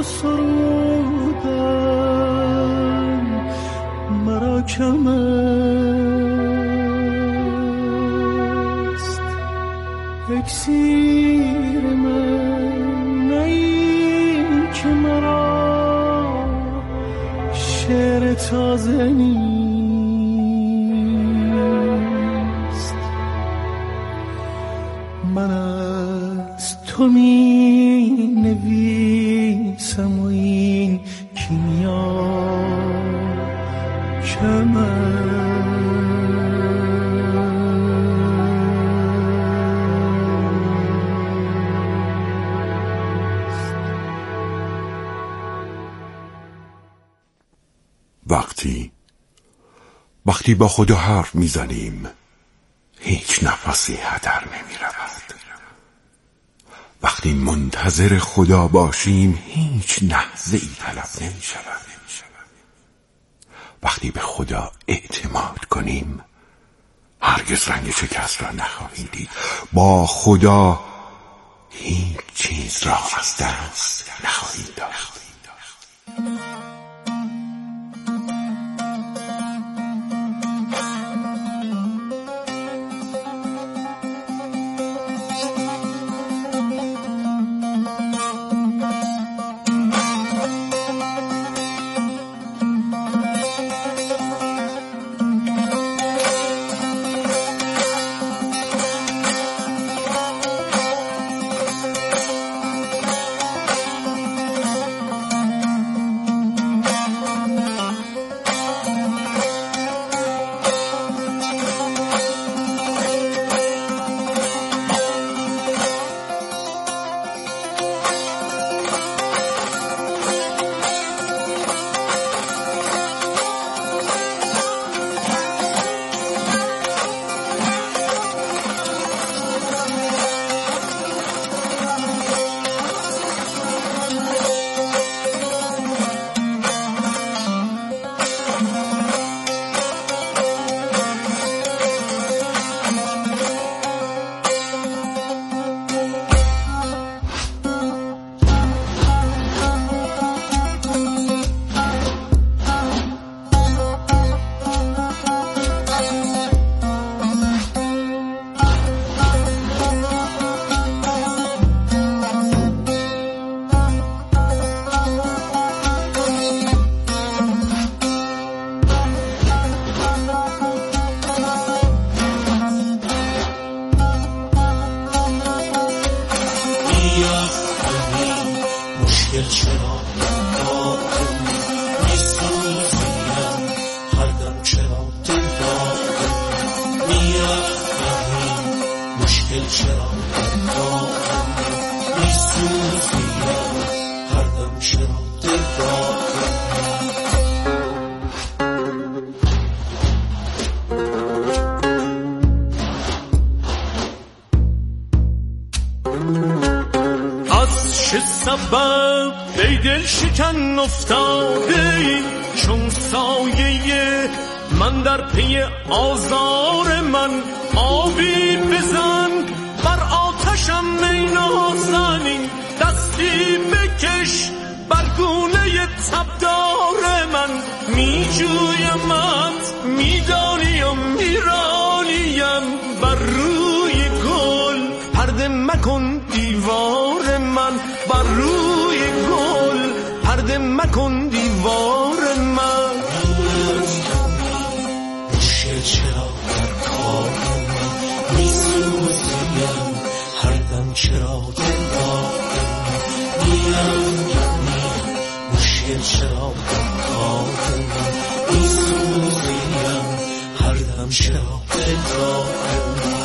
سرودن مرا کم است. اکسیر من نی که مرا شعر تازه نیست. من از تو می نویسم و این کیمیا کم است. وقتی با خدا حرف میزنیم هیچ نفسی هدر نمیرود. وقتی منتظر خدا باشیم هیچ لحظه ای طلب نمیشود. وقتی به خدا اعتماد کنیم هرگز رنگ شکست را نخواهیم دید. با خدا هیچ چیز را از دست نخواهیم داشت. سبب ای دل شکن افتاده چون سایه من در پی آزار من. آبی بزن بر آتشم می نازنی، دستی بکش بر گونه تبدار من. می جویمت میدانیم میرانیم بر روی گل، پرده مکن دیوار من بر روی گل، پرده مکن دیوار من. مشکل چرا در کار من میسوزیم، هر دم چرا دلدار من میرم. مشکل چرا در کار من میسوزیم، هر دم چرا دلدار من.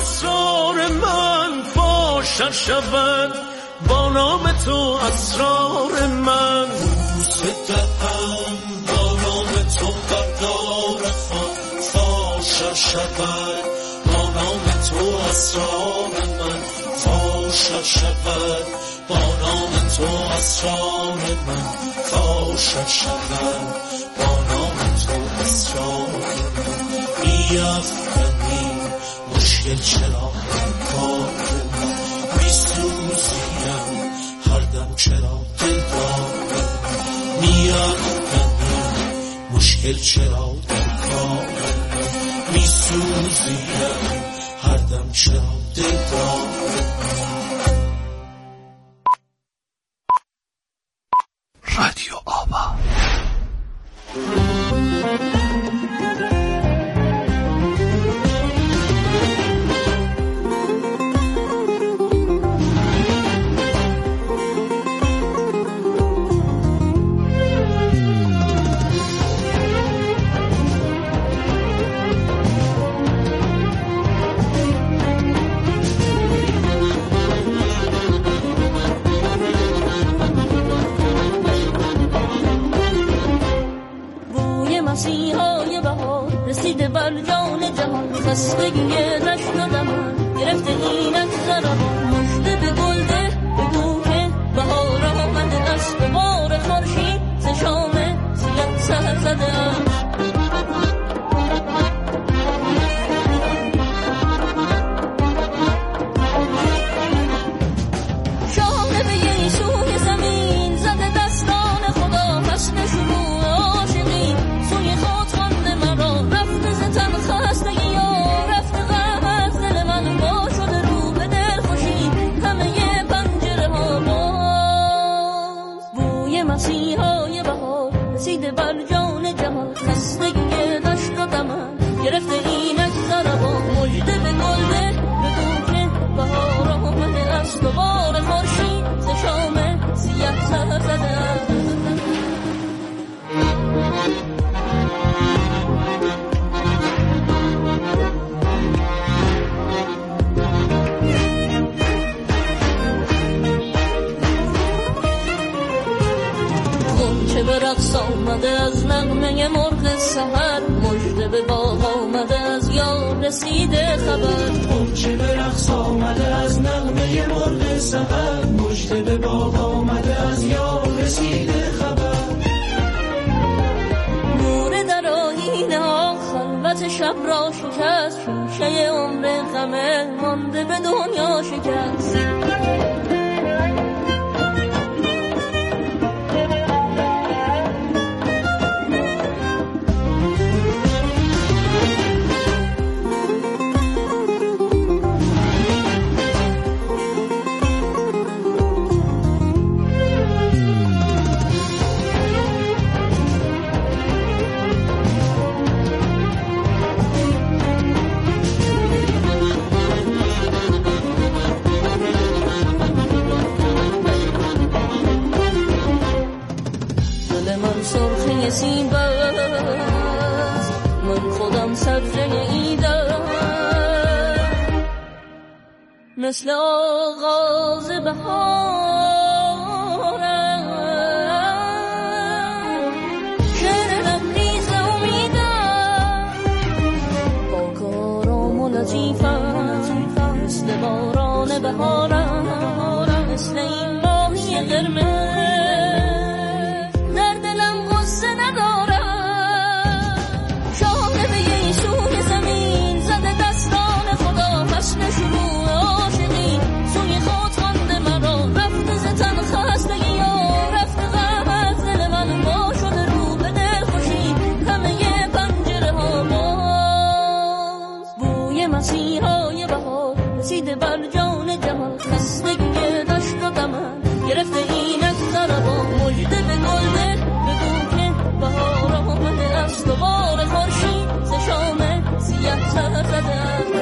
اسرار من فاش شود، با نام تو اسرار من بوسه دهم، با نام تو بردار فاش شود، با نام تو اسرار من فاش شود، با نام تو اسرار من فاش شود، با نام تو اسرار من بیفکنی مشکل چرا کار من میسوزیم هر دم چرا دلدار من میفکنی مشکل چرا در کار من میسوزیم هر دم چرا دلدار رادیو آبا. مسیحای بهار رسیده بر جان جهان، خستگی دشت و دمان گرفته اینک زربان، مژده به گل ده بگو که بهار آمده است، به بار خورشید ز شام سیاه سحر زده است. شانه به یه سوی زمین زده دستان خدا، فصل شروع عاشقی سوی خود خانده مرا، رفته ز تن خستگی ها، رفته غم از دل من، با شده رو به دل خوشی همه پنجره ها باز. بوی مسیحای بهار رسیده بر جان جهان، خستگی دشت و دمن گرفته اینک زربان، مژده به گل ده بگو که بهار آمده است، و بار خورشید ز شام سیاه سحر زده است. غنچه به رقص آمده از نغمه مرغ سحر، مژده به باغ آمده از یار رسیده خبر. غنچه به رقص آمده از نغمه مرغ سحر، مژده به باغ آمده از یار رسیده خبر. نور در آیینه ها خلوت شب را شکست، شیشه عمر غمه مانده به دنیا شکست. سرخه سیب است، من خودم سبزه ایدم، مثل آغاز بهارم، شعر لبریز امیدم، با کارام و لطیفم، مثل باران بهارم، مثل این ماهی قرمز شروع عاشقی سوی خود خانده مرا، رفته ز تن خستگی ها، رفته غم از دل من، با شده رو به دل خوشی همه پنجره ها باز. بوی مسیحای بهار رسیده بر جان جهان، خستگی دشت و دمن گرفته اینک زربان، مژده به گل ده بگو که بهار آمده است، و بار خورشید ز شام سیاه سحر زده است.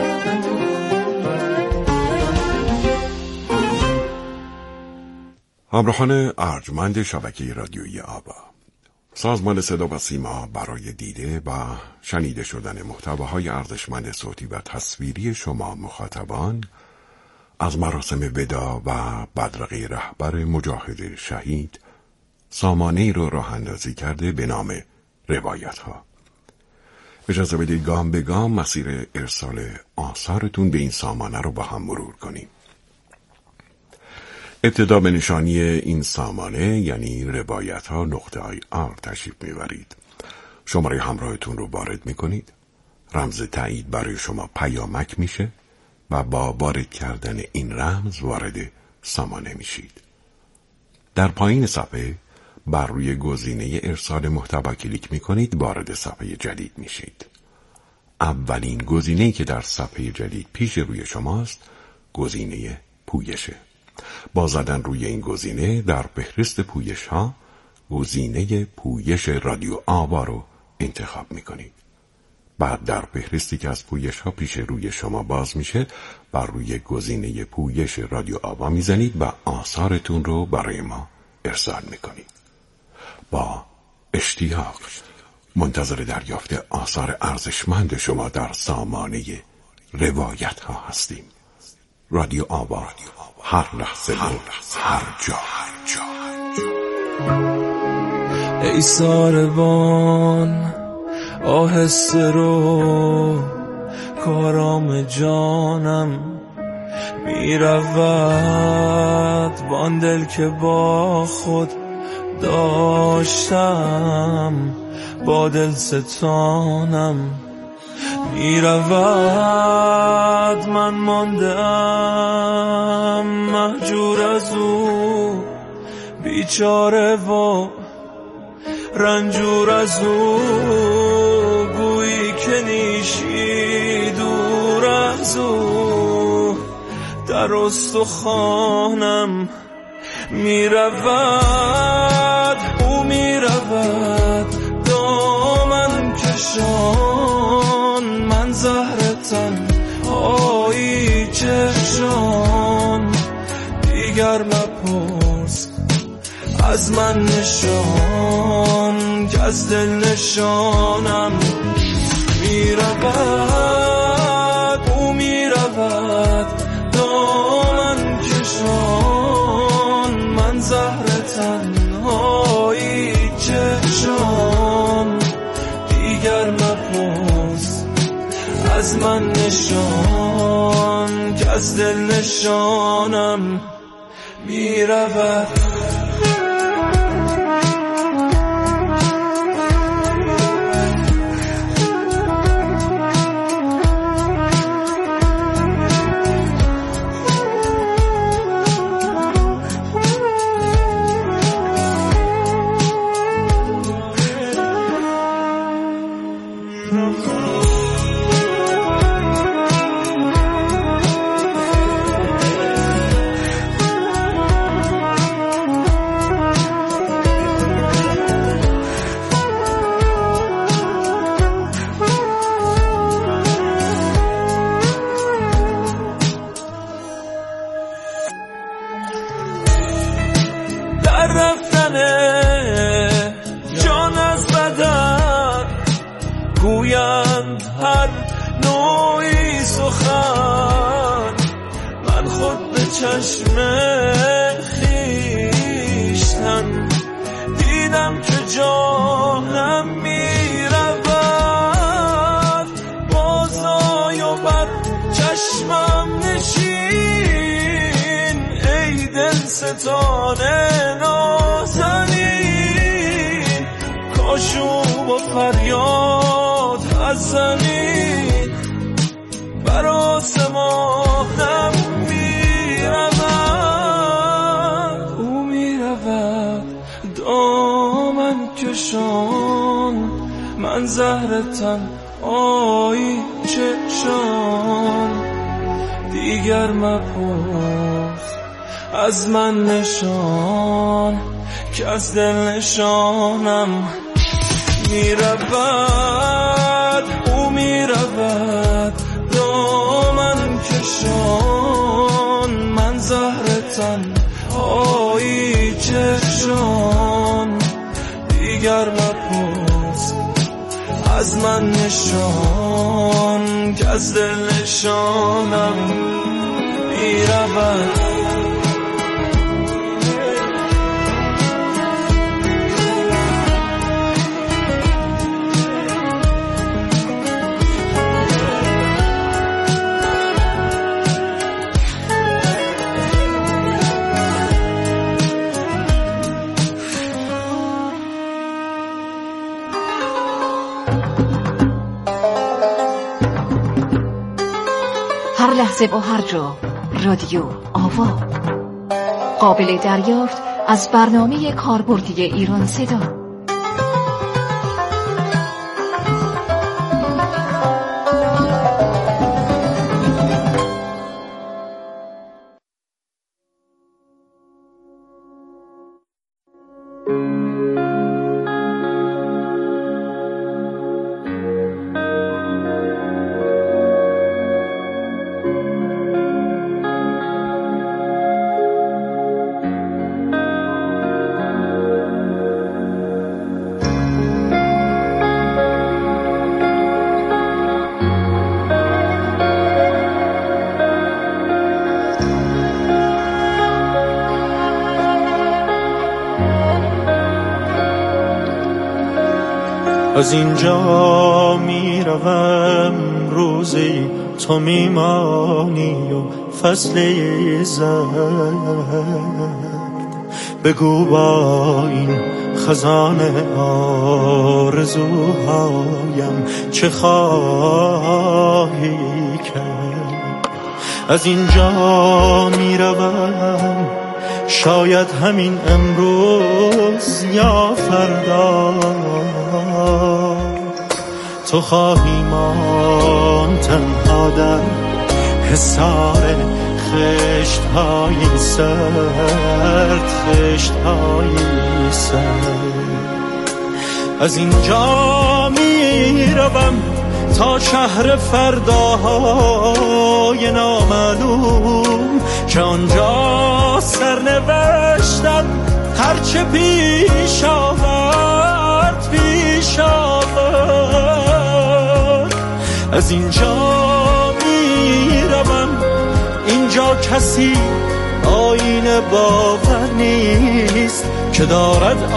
همراهان ارجمند شبکه رادیویی آبا، سازمان صدا و سیما برای دیده و شنیده شدن محتواهای ارزشمند صوتی و تصویری شما مخاطبان از مراسم ودا و بدرقه رهبر مجاهد شهید سامانه‌ای رو راه اندازی کرده به نام روایت ها. اجازه بدید گام به گام مسیر ارسال آثارتون به این سامانه رو با هم مرور کنیم. ابتدا به نشانی این سامانه یعنی روایتها.ir تشریف میبرید. شماره همراهتون رو وارد میکنید. رمز تایید برای شما پیامک میشه و با وارد کردن این رمز وارد سامانه میشید. در پایین صفحه بر روی گزینه ارسال محتوا کلیک میکنید، وارد صفحه جدید میشید. اولین گزینه‌ای که در صفحه جدید پیش روی شماست گزینه پویشه. با زدن روی این گزینه در فهرست پویش ها گزینه پویش رادیو آوا رو انتخاب میکنید. بعد در فهرستی که از پویش ها پیش روی شما باز میشه بر روی گزینه پویش رادیو آوا میزنید و آثارتون رو برای ما ارسال میکنید. با اشتیاق منتظر دریافت آثار ارزشمند شما در سامانه روایت ها هستیم. رادیو آوا، هر لحظه و هر جا. ای ساربان آهسته رو، کارام جانم میرود وان دل که با خود داشتم، با دل ستانم میرود. من ماندم مهجور از او، بیچاره و رنجور از او، گویی که نیشی دور از او، در استخوانم میرود. او میرود دامن کشان، من زهر تنهایی چشان، دیگر مپرس از من نشان، که از دل نشانم میرود. او میرود دامن کشان، من زهر تنهایی چشان، دیگر مپرس از من نشان، که از دل نشانم میرود. جان از بدن گویند هر نوعی سخن، من خود به چشم خویشتن دیدم که جانم میرود. بازآی و بر چشمم نشین، ای دل ستانه نازنین، کاشو با فریاد از زمین بر آسمانم میرود. او میرود دامن کشان، من زهر تنهایی چشان، دیگر مپرس از من نشان، که از دل نشانم میرود. او میرود دامن کشان، من زهر تنهایی چشان، دیگر مپرس از من نشان که از دل نشانم میرود. هر لحظه و هر جا رادیو آوا، قابل دریافت از برنامه کاربردی ایران صدا. از اینجا میروم روزی تو میمانی و فصل زرد، بگو با این خزانه آرزوهایم چه خواهی کرد. از اینجا میروم شاید همین امروز یا فردا تو خواهی مان تنها در حصار خشت‌های سرد، خشت‌های سرد. از اینجا میروم تا شهر فرداهای نامعلوم که آنجا سرنوشتم هرچه پیش آورد پیش آورد. از اینجا میروم اینجا کسی آینه باور نیست که دارد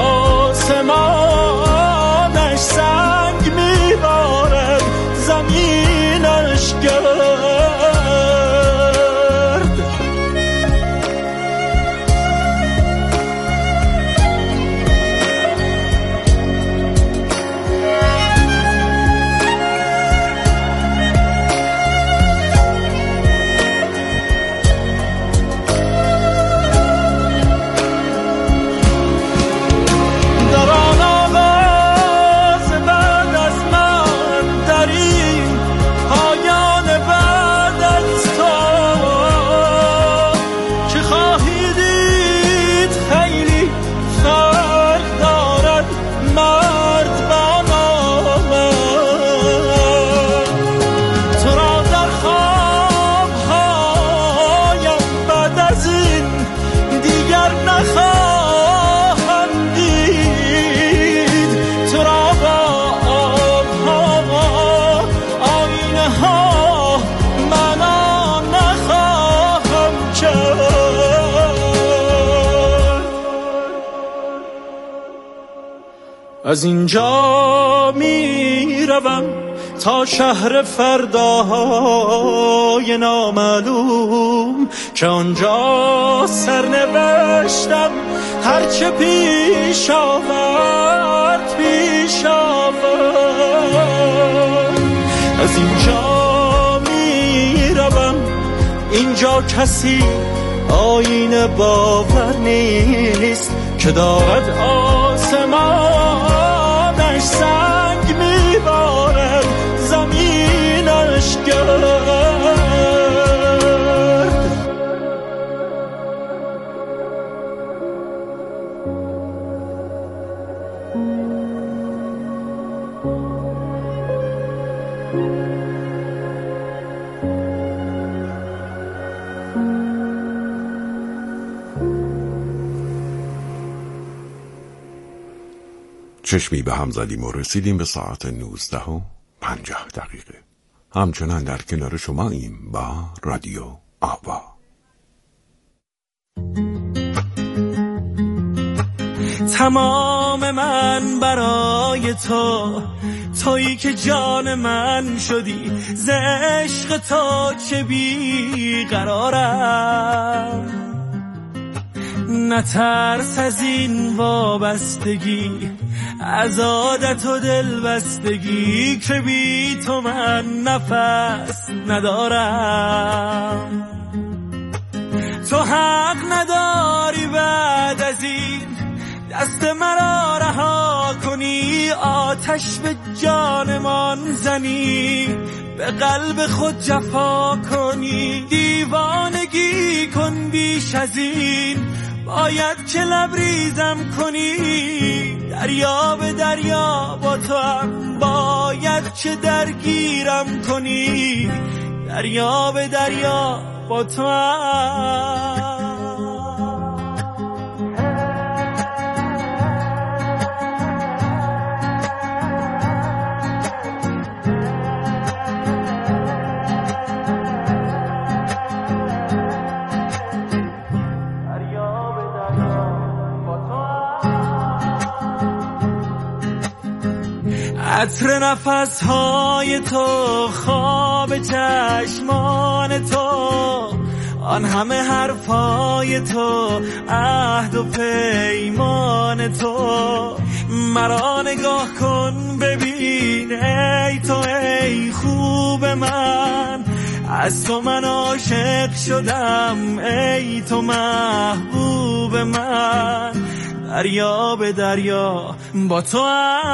آسمانش سنگ میبارد زمینش گرد. از اینجا میروم تا شهر فرداهای نامعلوم که آنجا سرنوشتم هرچه پیش آورد پیش آورد. از اینجا میروم اینجا کسی آینه باور نیست که دارد آسمانش سنگ میبارد زمینش گرد. چشمی به هم زدیم و رسیدیم به ساعت 19:50. همچنان در کنار شماییم با رادیو آوا. تمام من برای تو، تویی که جان من شدی، ز عشق تو چه بیقرارم. نترس از این وابستگی، از عادت و دلبستگی، که بی تو من نفس ندارم. تو حق نداری بعد از این دست مرا رها کنی، آتش به جانمان زنی، به قلب خود جفا کنی. دیوانگی کن بیش از این، باید که لبریزم کنی. دریا به دریا با تو هم باید که درگیرم کنی. دریا به دریا با تو هم. عطر نفسهای تو، خواب چشمان تو، آن همه حرفای تو، عهد و پیمان تو. مرا نگاه کن ببین ای تو، ای خوب من، از تو من عاشق شدم، ای تو محبوب من. دریا به دریا با تو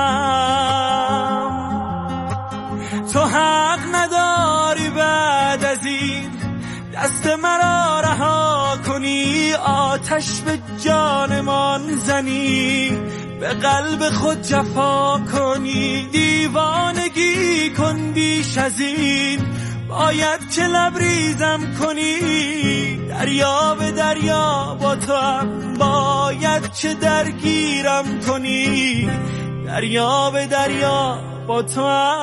هم. تو حق نداری بعد از این دست مرا رها کنی، آتش به جانمان زنی، به قلب خود جفا کنی. دیوانگی کن بیش از این، باید که لبریزم کنی. دریا به دریا با تو هم باید که درگیرم کنی. دریا به دریا با تو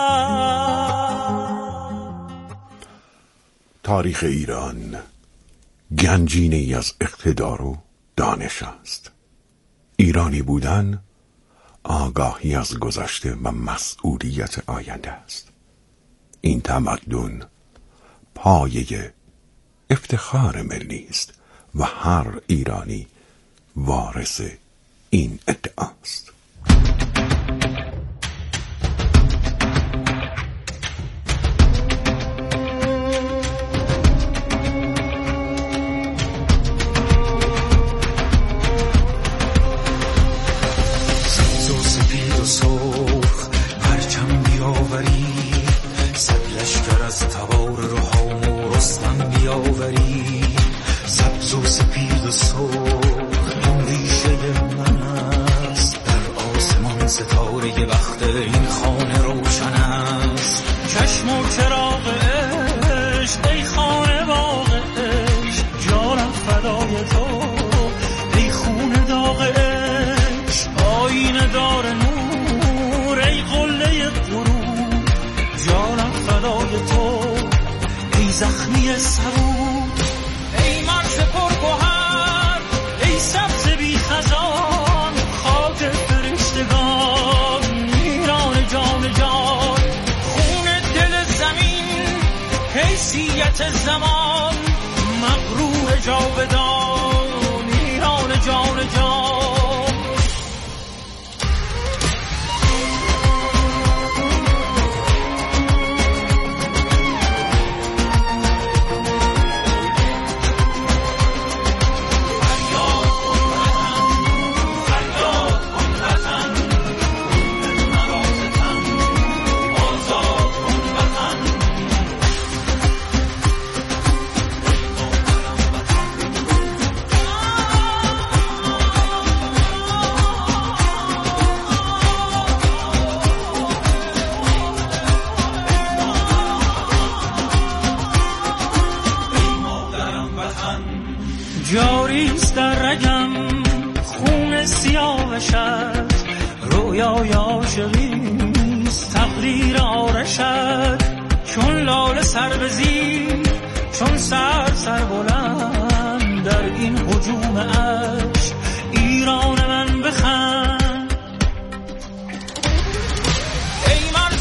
هم. تاریخ ایران گنجینه‌ای از اقتدار و دانش است. ایرانی بودن آگاهی از گذشته و مسئولیت آینده است. این تمدن پایه افتخار ملی است و هر ایرانی وارث این ادعاست. سبز و سپید و سرخ پرچم بیاوری، صد لشکر از تبار روحام و رستم بیاوری. سبز و سپید و سرخ این ریشه من است، در آسمان ستاره وقت این خانه روشن است. چشم و چراغ عشق ای خانه باغ عشق، جانم فدای تو ای خون داغ عشق. آینه دار نور ای قله غرور، جانم فدای تو ای زخمی صبور. ای مرش پرگوهر ای سبز بی خزان، خاک فرشتگان ایران جان جان. خون دل زمین حیثیت زمان، مغرور جاودان ایران جان جان. جاریست در رگم خون سیاوشت، روی رویای عاشقیست. تقدیر آرشد چون لاله سر بزیر، چون سر بلند در این هجوم عشق. ایران من بخند ای مرز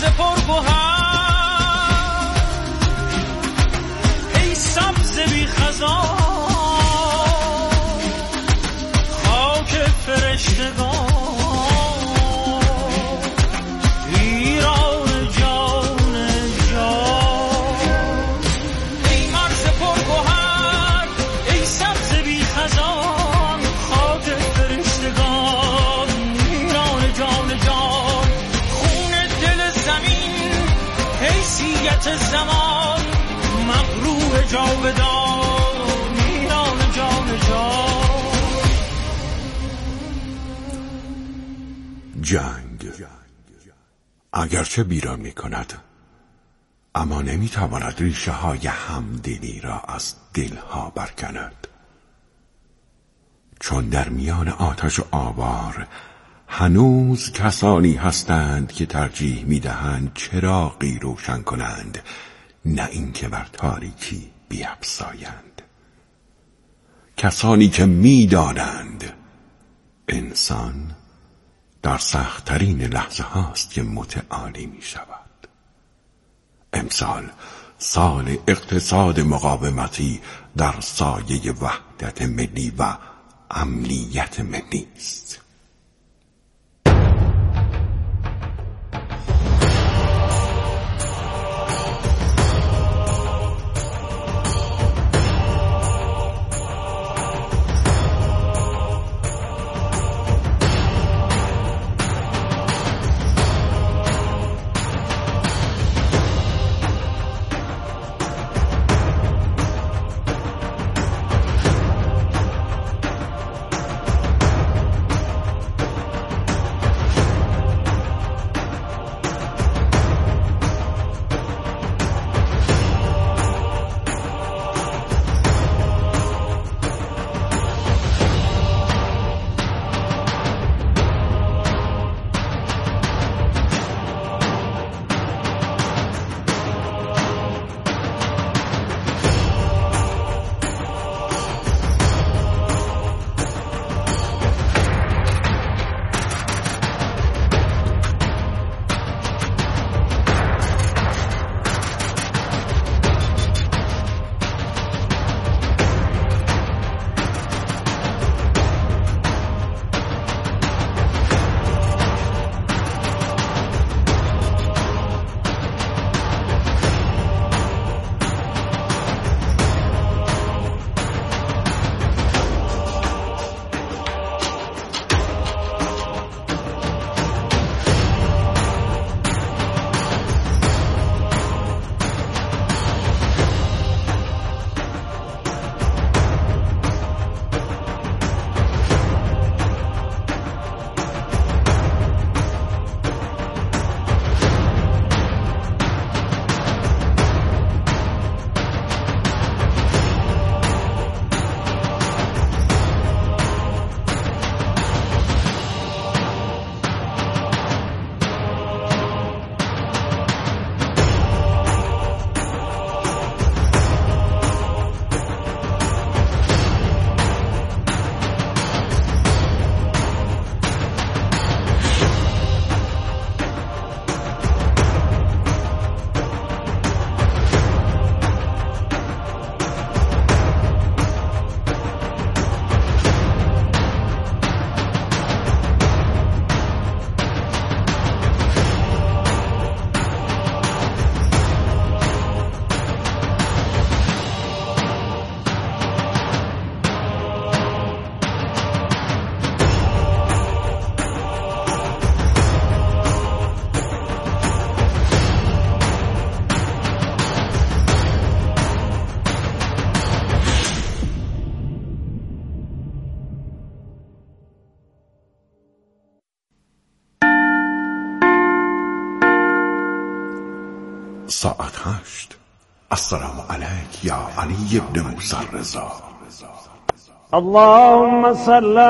پرگوهر، ای سبز بی خزان، خاک فرشتگان. زمان مغرور جاودان، ایران جان جنگ اگرچه بیران می کند، اما نمی تواند ریشه های همدلی را از دلها برکند. چون در میان آتش و آوار هنوز کسانی هستند که ترجیح می‌دهند چراغی روشن کنند، نه اینکه بر تاریکی بیفزایند. کسانی که می‌دانند انسان در سخت‌ترین لحظه هاست که متعالی می‌شود. امسال سال اقتصاد مقاومتی در سایه وحدت ملی و امنیت ملی است. ساعت 8. السلام علیک یا علی ابن موسی رضا. اللهم صل